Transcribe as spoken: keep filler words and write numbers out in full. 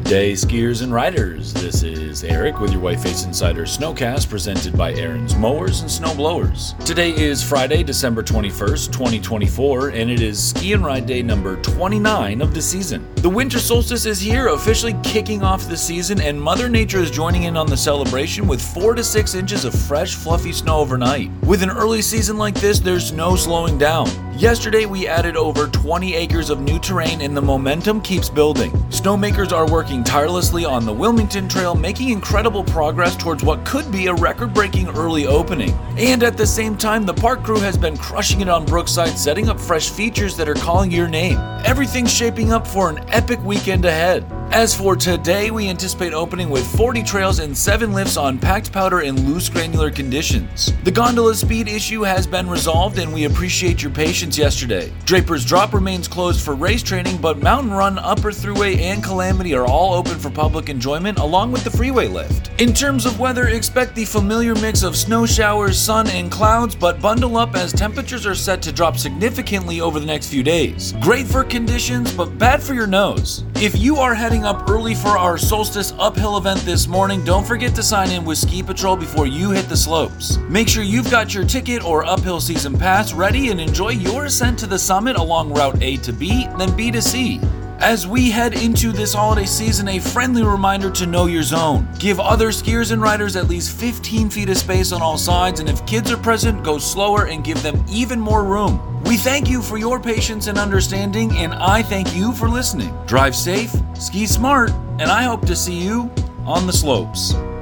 day, skiers and riders. This is Eric with your Whiteface Insider Snowcast presented by Aaron's Mowers and Snowblowers. Today is Friday, December twenty-first, twenty twenty-four, and it is ski and ride day number twenty-nine of the season. The winter solstice is here, officially kicking off the season, and Mother Nature is joining in on the celebration with four to six inches of fresh, fluffy snow overnight. With an early season like this, there's no slowing down. Yesterday, we added over twenty acres of new terrain and the momentum keeps building. Snowmakers are working tirelessly on the Wilmington Trail, making incredible progress towards what could be a record-breaking early opening. And at the same time, the park crew has been crushing it on Brookside, setting up fresh features that are calling your name. Everything's shaping up for an epic weekend ahead. As for today, we anticipate opening with forty trails and seven lifts on packed powder and loose granular conditions. The gondola speed issue has been resolved and we appreciate your patience yesterday. Draper's Drop remains closed for race training, but Mountain Run, Upper Thruway, and Calamity are all open for public enjoyment along with the freeway lift. In terms of weather, expect the familiar mix of snow showers, sun, and clouds, but bundle up as temperatures are set to drop significantly over the next few days. Great for conditions, but bad for your nose. If you are heading up early for our Solstice Uphill event this morning, don't forget to sign in with Ski Patrol before you hit the slopes. Make sure you've got your ticket or Uphill Season Pass ready and enjoy your ascent to the summit along Route A to B, then B to C. As we head into this holiday season, a friendly reminder to know your zone. Give other skiers and riders at least fifteen feet of space on all sides, and if kids are present, go slower and give them even more room. We thank you for your patience and understanding, and I thank you for listening. Drive safe, ski smart, and I hope to see you on the slopes.